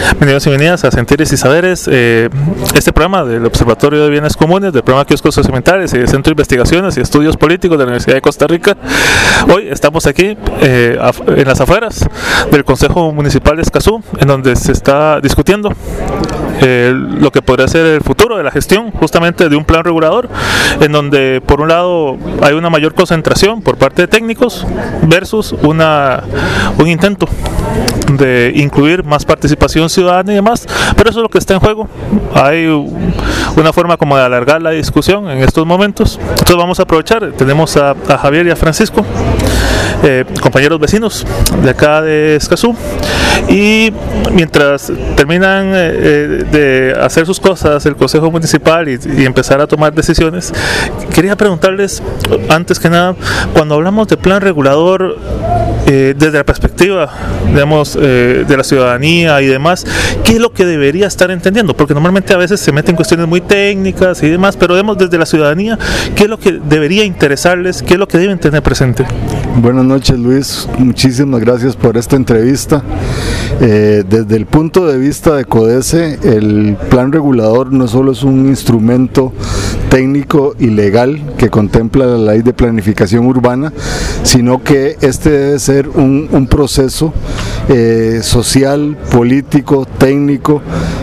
Bienvenidos y bienvenidas a Sentires y Saberes, este programa del Observatorio de Bienes Comunes, del programa Kioscos Socioambientales y del Centro de Investigaciones y Estudios Políticos de la Universidad de Costa Rica. Hoy estamos aquí en las afueras del Consejo Municipal de Escazú, en donde se está discutiendo lo que podría ser el futuro de la gestión justamente de un plan regulador, en donde por un lado hay una mayor concentración por parte de técnicos versus un intento de incluir más participación ciudadana y demás, pero eso es lo que está en juego. Hay una forma como de alargar la discusión en estos momentos, entonces vamos a aprovechar. Tenemos a Javier y a Francisco, compañeros vecinos de acá de Escazú, y mientras terminan de hacer sus cosas el Consejo Municipal y empezar a tomar decisiones, quería preguntarles, antes que nada, cuando hablamos de plan regulador, desde la perspectiva, digamos, de la ciudadanía y demás, ¿qué es lo que debería estar entendiendo? Porque normalmente a veces se meten cuestiones muy técnicas y demás, pero vemos desde la ciudadanía, ¿qué es lo que debería interesarles? ¿Qué es lo que deben tener presente? Buenas noches, Luis, muchísimas gracias por esta entrevista. Desde el punto de vista de CODESE, el plan regulador no solo es un instrumento técnico y legal que contempla la ley de planificación urbana, sino que este debe ser un proceso social, político, técnico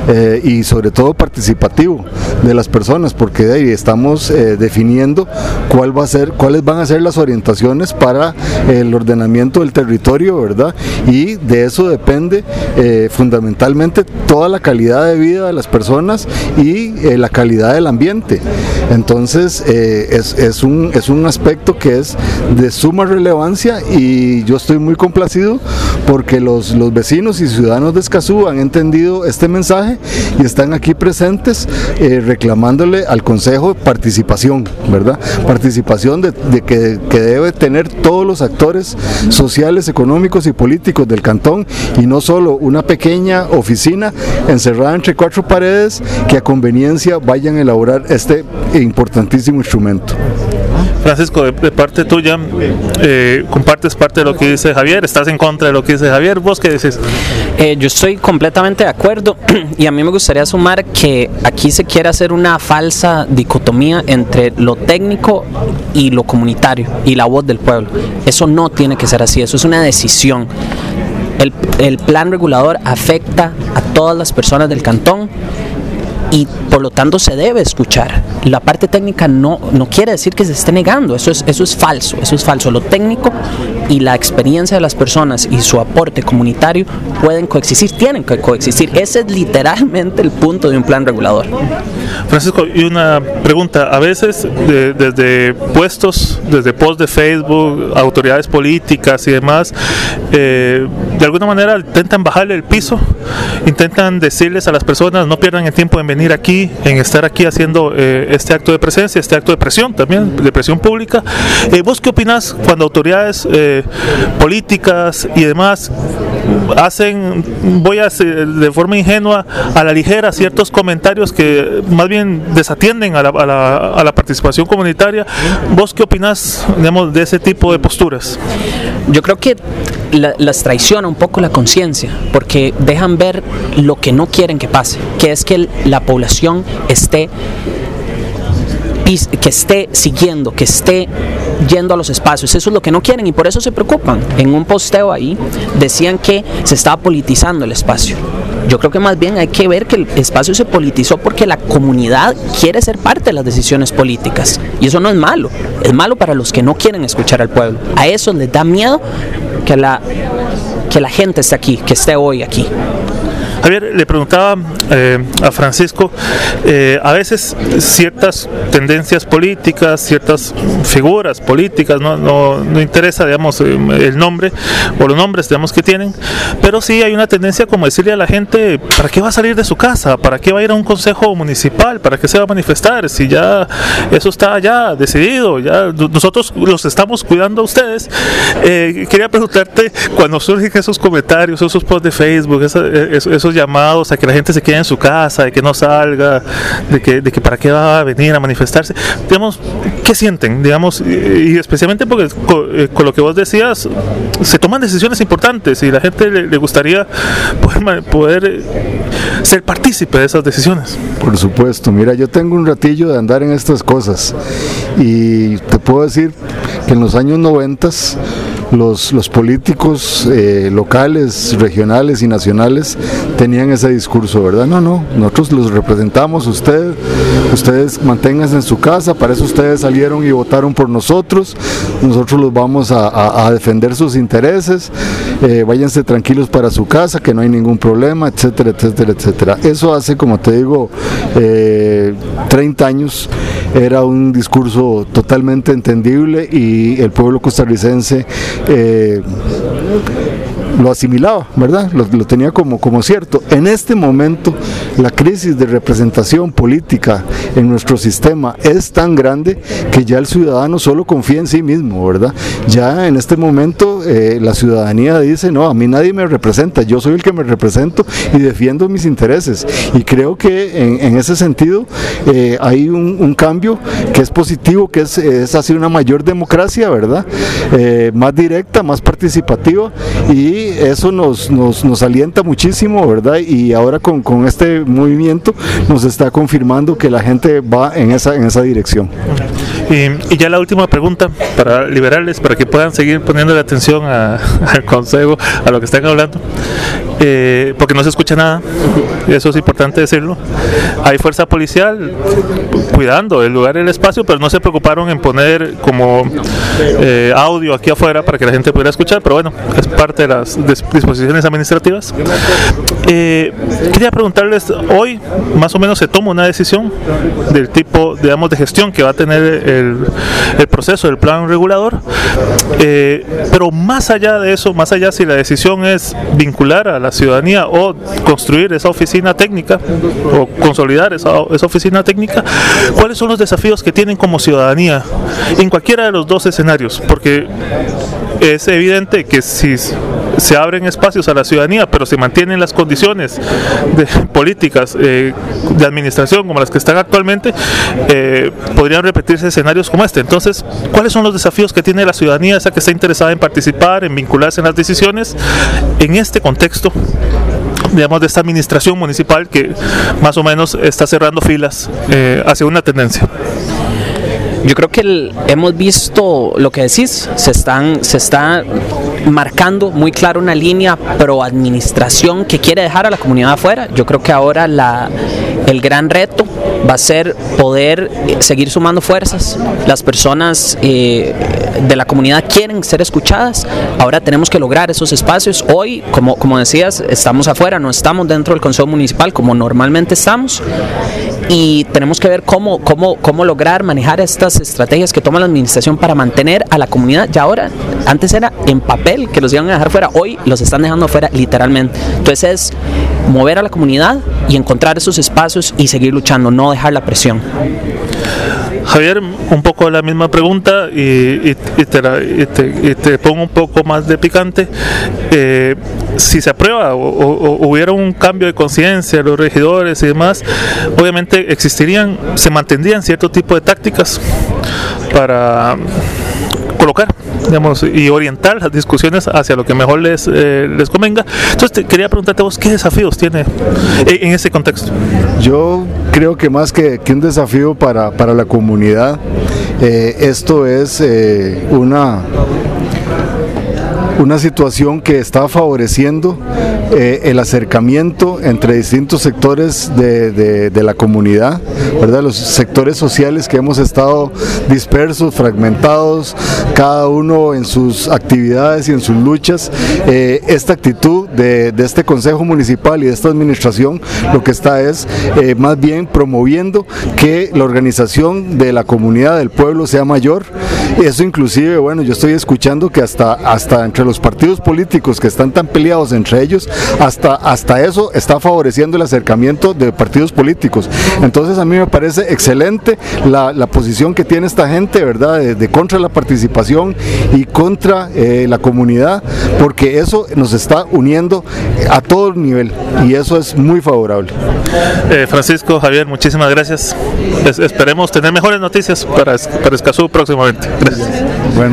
y sobre todo participativo de las personas, porque de ahí estamos definiendo cuáles van a ser las orientaciones para el ordenamiento del territorio, ¿verdad? Y de eso depende fundamentalmente toda la calidad de vida de las personas y la calidad del ambiente. Entonces es un aspecto que es de suma relevancia, y yo estoy muy complacido porque los vecinos y ciudadanos de Escazú han entendido este mensaje y están aquí presentes reclamándole al Consejo participación, ¿verdad? Participación de que debe tener todos los actores sociales, económicos y políticos del cantón, y no solo una pequeña oficina encerrada entre cuatro paredes que a conveniencia vayan a elaborar este importantísimo instrumento. Francisco, de parte tuya, compartes parte de lo que dice Javier, estás en contra de lo que dice Javier, ¿vos qué dices? Yo estoy completamente de acuerdo, y a mí me gustaría sumar que aquí se quiere hacer una falsa dicotomía entre lo técnico y lo comunitario y la voz del pueblo. Eso no tiene que ser así, eso es una decisión. El plan regulador afecta a todas las personas del cantón y por lo tanto se debe escuchar. La parte técnica no quiere decir que se esté negando, eso es falso. Lo técnico y la experiencia de las personas y su aporte comunitario pueden coexistir, tienen que coexistir. Ese es literalmente el punto de un plan regulador. Francisco, y una pregunta, a veces desde puestos, desde posts de Facebook, autoridades políticas y demás, de alguna manera intentan bajarle el piso, intentan decirles a las personas: no pierdan el tiempo en venir aquí, en estar aquí haciendo este acto de presencia, este acto de presión también, de presión pública. ¿Vos qué opinás cuando autoridades políticas y demás hacen, de forma ingenua, a la ligera, ciertos comentarios que más bien desatienden a la participación comunitaria? ¿Vos qué opinás, digamos, de ese tipo de posturas? Yo creo que las traiciona un poco la conciencia, porque dejan ver lo que no quieren que pase, que es que la población esté siguiendo, que esté yendo a los espacios. Eso es lo que no quieren y por eso se preocupan. En un posteo ahí decían que se estaba politizando el espacio. Yo creo que más bien hay que ver que el espacio se politizó porque la comunidad quiere ser parte de las decisiones políticas, y eso no es malo, es malo para los que no quieren escuchar al pueblo. A eso les da miedo que la gente esté aquí, que esté hoy aquí. Javier, le preguntaba a Francisco, a veces ciertas tendencias políticas, ciertas figuras políticas, no interesa, digamos, el nombre o los nombres, digamos, que tienen, pero sí hay una tendencia como decirle a la gente: ¿para qué va a salir de su casa? ¿Para qué va a ir a un consejo municipal? ¿Para qué se va a manifestar? Si ya eso está ya decidido, ya nosotros los estamos cuidando a ustedes. Quería preguntarte, cuando surgen esos comentarios, esos posts de Facebook, esos estos llamados a que la gente se quede en su casa, de que no salga, de que para qué va a venir a manifestarse, digamos, ¿qué sienten? Digamos, y especialmente porque con lo que vos decías, se toman decisiones importantes y la gente le gustaría poder ser partícipe de esas decisiones. Por supuesto, mira, yo tengo un ratillo de andar en estas cosas y te puedo decir que en los años 90 los políticos locales, regionales y nacionales tenían ese discurso, ¿verdad? No, nosotros los representamos, ustedes manténganse en su casa, para eso ustedes salieron y votaron por nosotros los vamos a defender sus intereses, váyanse tranquilos para su casa, que no hay ningún problema, etcétera, etcétera, etcétera. Eso hace, como te digo, 30 años era un discurso totalmente entendible y el pueblo costarricense lo asimilaba, ¿verdad? Lo tenía como cierto. En este momento la crisis de representación política en nuestro sistema es tan grande que ya el ciudadano solo confía en sí mismo, ¿verdad? Ya en este momento la ciudadanía dice, no, a mí nadie me representa, yo soy el que me represento y defiendo mis intereses, y creo que en ese sentido hay un cambio que es positivo, que es así una mayor democracia, ¿verdad? Más directa, más participativa, y eso nos alienta muchísimo, ¿verdad? Y ahora con este movimiento nos está confirmando que la gente va en esa dirección. Y ya la última pregunta para liberarles, para que puedan seguir poniendo la atención al consejo, a lo que están hablando, porque no se escucha nada, eso es importante decirlo. Hay fuerza policial cuidando el lugar y el espacio, pero no se preocuparon en poner como audio aquí afuera para que la gente pudiera escuchar, pero bueno, es parte de las disposiciones administrativas. Quería preguntarles, hoy más o menos se toma una decisión del tipo, digamos, de gestión que va a tener el proceso del plan regulador, pero más allá de eso, más allá si la decisión es vincular a la ciudadanía o construir esa oficina técnica o consolidar esa oficina técnica, ¿cuáles son los desafíos que tienen como ciudadanía en cualquiera de los dos escenarios? Porque es evidente que si se abren espacios a la ciudadanía, pero se mantienen las condiciones de políticas de administración como las que están actualmente, podrían repetirse escenarios como este. Entonces, ¿cuáles son los desafíos que tiene la ciudadanía, esa que está interesada en participar, en vincularse en las decisiones, en este contexto, digamos, de esta administración municipal que más o menos está cerrando filas hacia una tendencia? Yo creo que hemos visto lo que decís, se está marcando muy claro una línea pro administración que quiere dejar a la comunidad afuera. Yo creo que ahora el gran reto va a ser poder seguir sumando fuerzas. Las personas de la comunidad quieren ser escuchadas, ahora tenemos que lograr esos espacios. Hoy, como decías, estamos afuera, no estamos dentro del Consejo Municipal como normalmente estamos, y tenemos que ver cómo lograr manejar estas estrategias que toma la administración para mantener a la comunidad. Ya ahora, antes era en papel que los iban a dejar fuera, hoy los están dejando fuera literalmente. Entonces es mover a la comunidad y encontrar esos espacios y seguir luchando, no dejar la presión. Javier, un poco la misma pregunta y te pongo un poco más de picante. Si se aprueba o hubiera un cambio de conciencia de los regidores y demás, obviamente se mantendrían cierto tipo de tácticas para colocar, digamos, y orientar las discusiones hacia lo que mejor les convenga. Entonces quería preguntarte a vos, ¿qué desafíos tiene en ese contexto? Yo creo que más que un desafío para la comunidad, esto es una situación que está favoreciendo el acercamiento entre distintos sectores de la comunidad, ¿verdad? Los sectores sociales que hemos estado dispersos, fragmentados, cada uno en sus actividades y en sus luchas. Esta actitud de este Consejo Municipal y de esta administración lo que está es más bien promoviendo que la organización de la comunidad, del pueblo, sea mayor. Eso inclusive, bueno, yo estoy escuchando que hasta entre los partidos políticos que están tan peleados entre ellos, hasta eso está favoreciendo el acercamiento de partidos políticos. Entonces a mí me parece excelente la posición que tiene esta gente, ¿verdad? De contra la participación y contra la comunidad, porque eso nos está uniendo a todo nivel y eso es muy favorable. Francisco, Javier, muchísimas gracias. Esperemos tener mejores noticias para Escazú próximamente. Gracias. Bueno.